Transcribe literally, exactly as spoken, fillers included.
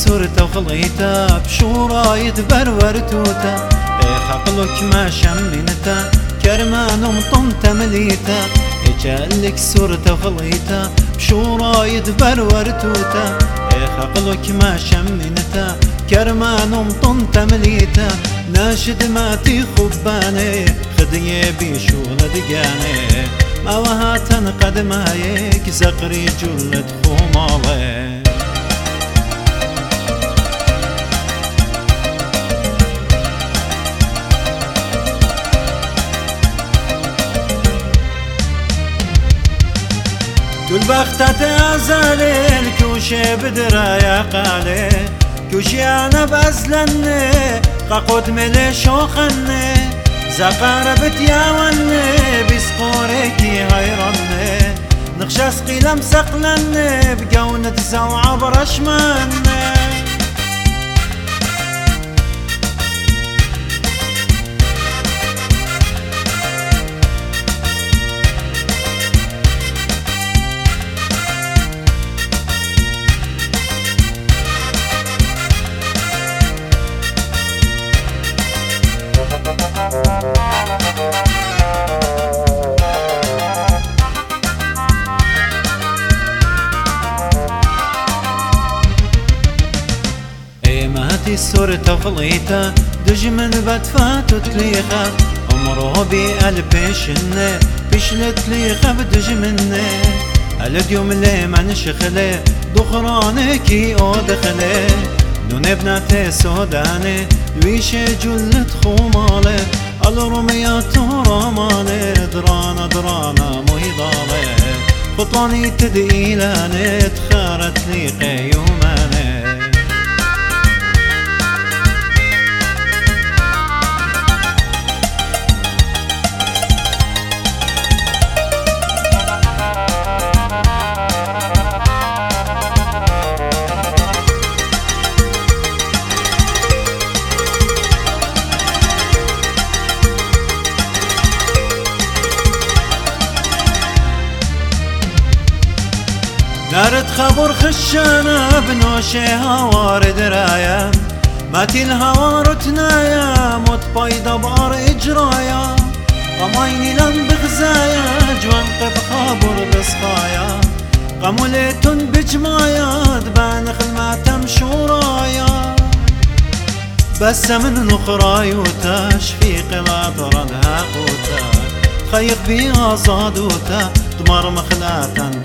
سورتا وخليتا بشورا يدبر ورتوتا حقلك ما شمنتا كرمان مطمتا مليتا جالك سورتا وخليتا بشورا يدبر ورتوتا حقلك ما شمنتا كرمان مطمتا مليتا ناشد ماتي خباني خديه بيشول دقاني ما وهاتن قدمايك زقري جلد خمالي كل بختت ازالي الكوشي بدرايا قالي كوشي انا بازلني قاقود ملي شوخني زقاربت ياوني بسقوريكي هيرني نخشى سقيلة مسقلني بقونة زوعة برشمني ماتي سورتا وخليتا دجمن بدفات وتليخا عمره بقلبشنه بشلت ليخا بدجمنه اليوم اللي ما نشخله دخرانكي او دخله نون ابنته سودانه لويش جلت خوماله الرميات رمانه درانا درانا مهيضاله خطاني تدئيلانه تخارت لي قيومانه دارت خبر خشانة بنوشي هوار درايا ماتي الهوار تنايا موت بايدة بار اجرايا قمايني لم بغزايا جوان قب خابر بسقايا قموليتن بجمايا دبان خلماتم شورايا بس من نخرايوتا شفيق لا ضرنها قوتا خيق بيها صادوتا دمر مخلاتا